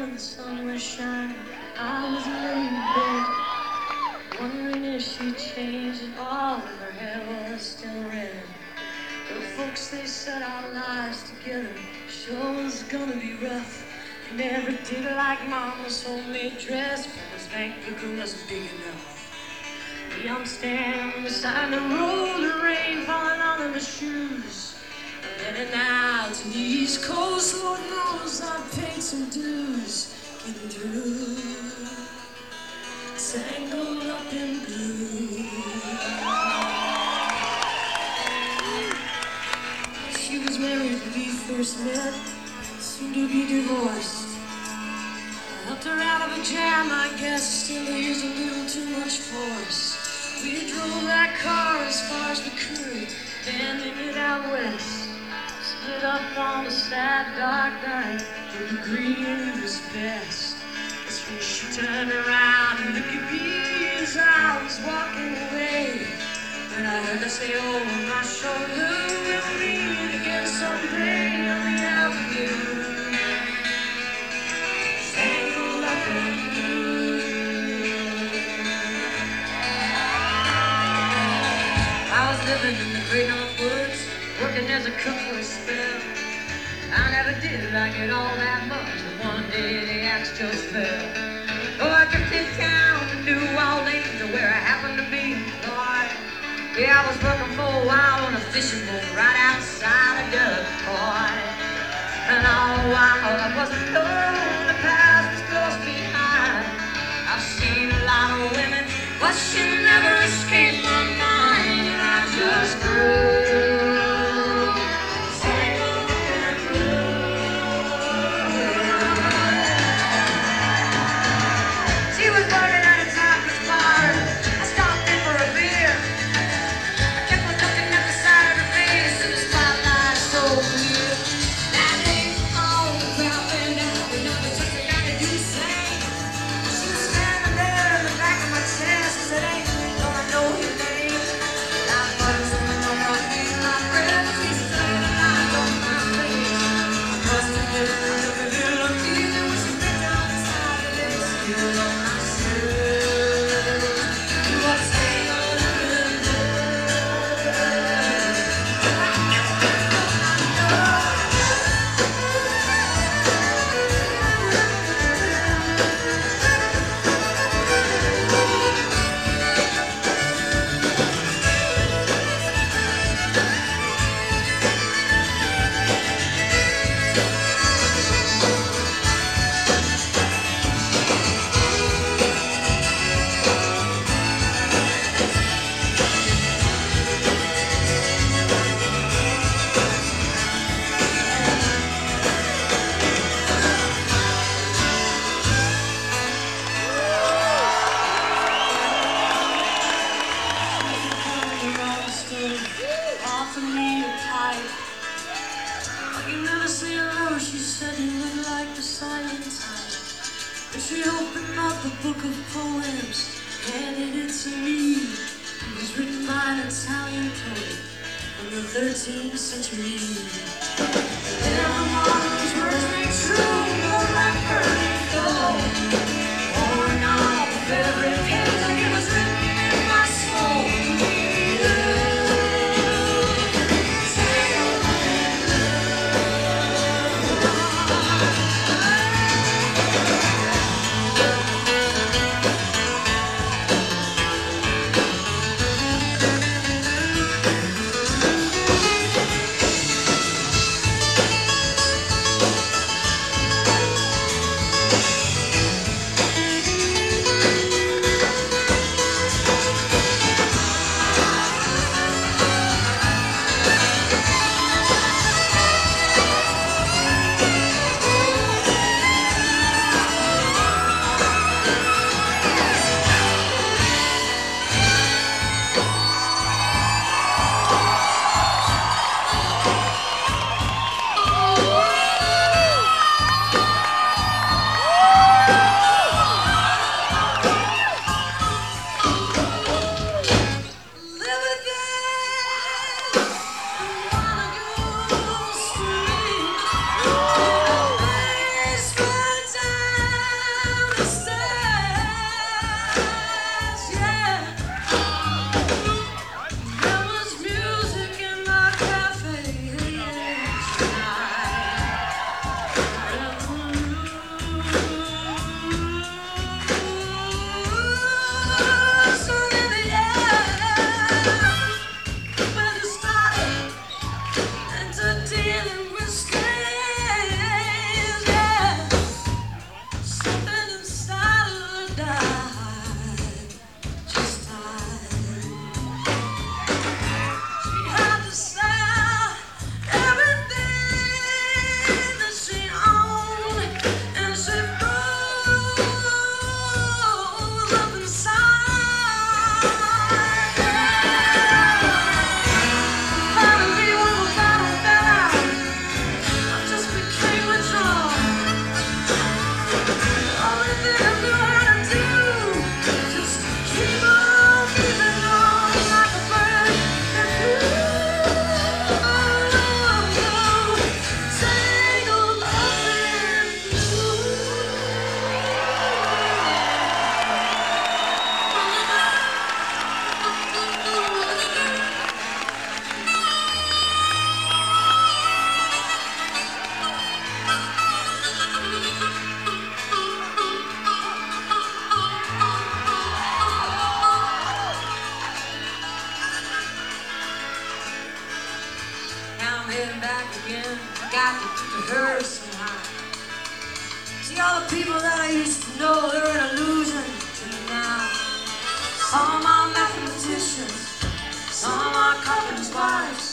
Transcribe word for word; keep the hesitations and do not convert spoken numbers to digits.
morning the sun was shining. I was laying in bed, wondering if she'd changed at all, if her hair was still red. The folks, they said our lives together sure was gonna be rough. Never did like Mama's homemade dress, Papa's bank book wasn't big enough. Me, I'm standing beside the road, the rain falling on my shoes. I'm heading out to the East Coast, Lord knows I've paid some dues. Getting through, tangled up in blue. She was married when we first met, soon to be divorced. I helped her out of a jam, I guess, still used a little too much force. We drove that car as far as we could, then we made out west. Split up on a sad dark night, but agreed was best. That's when she turned around and looked at me as I was walking away. But I heard her say over my shoulder, we'll meet again someday on the avenue. Tangled up in blue. I was living in the great north woods, working as a cook for a spell. I never did like it all that much, but one day the axe just fell. Oh, I drifted down to New Orleans, where I happened to be employed. Yeah, I was working for a while on a fishing boat right outside of Detroit. And all the while I wasn't knowing the past was close behind. I've seen a lot of women, but she never escaped my mind. And I just grew. She opened up a book of poems, handed it to me. It was written by an Italian poet from the thirteenth century. And those words make true, more like burning gold. Pouring off of every page like it was written in my soul. heading back again. Got to get to her somehow. See, all the people that I used to know, they're an illusion to me now. Some are mathematicians, some are carpenters' wives.